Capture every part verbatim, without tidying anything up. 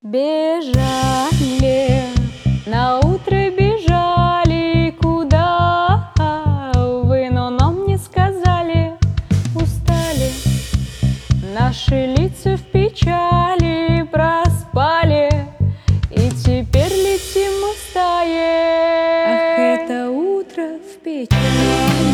Бежали, на утро бежали, куда вы, но нам не сказали. Устали, наши лица в печали, проспали, и теперь летим мы в стае. Ах, это утро в печали.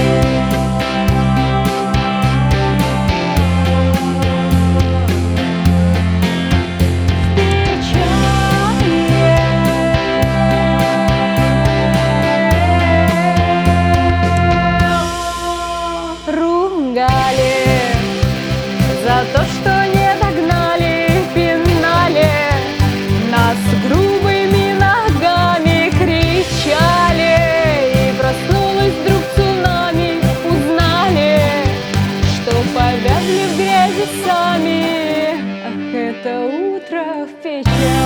За то, что не догнали, пинали нас грубыми ногами, кричали, и проснулась вдруг цунами. Узнали, что повязли в грязи сами. Ах, это утро в печали.